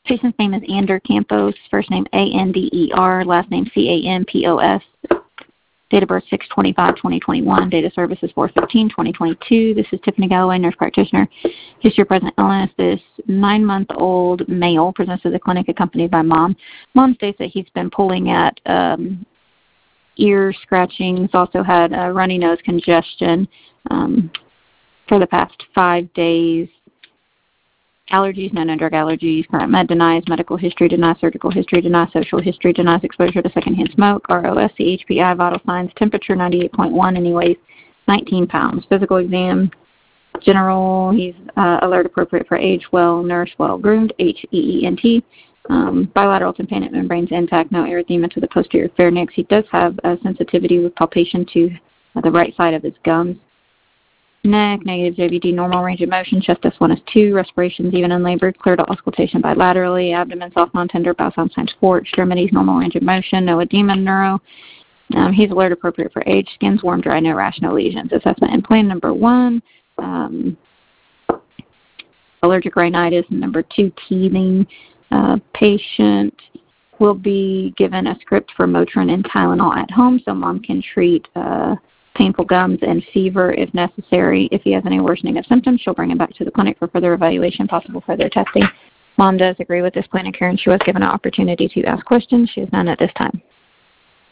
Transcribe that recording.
Patient's name is Ander Campos, first name Ander, last name Campos. Date of birth 6/25/2021. Date of service is 4/15/2022. This is Tiffany Galloway, nurse practitioner. History of present illness. This 9-month-old male presents to the clinic accompanied by mom. Mom states that he's been pulling at ear scratching. He's also had runny nose congestion for the past 5 days. Allergies, no known drug allergies. Current med denies. Medical history denies. Surgical history denies. Social history denies. Exposure to secondhand smoke. ROS, CHPI, vital signs. Temperature 98.1 and he weighs 19 pounds. Physical exam, general. He's alert appropriate for age, well nourished, well groomed. HEENT. Bilateral tympanic membranes intact. No erythema to the posterior pharynx. He does have a sensitivity with palpation to the right side of his gums. Neck, negative JVD, normal range of motion, chest S1, S2, respirations even unlabored, clear to auscultation bilaterally, abdomen soft, non-tender, bowel sounds times 4, extremities, normal range of motion, no edema, neuro. He's alert appropriate for age, skin's warm, dry, no rash, no lesions. Assessment and plan number 1, allergic rhinitis, and number 2, teething. Patient will be given a script for Motrin and Tylenol at home so mom can treat painful gums and fever if necessary. If he has any worsening of symptoms, she'll bring him back to the clinic for further evaluation, possible further testing. Mom does agree with this plan of care, and she was given an opportunity to ask questions. She has none at this time.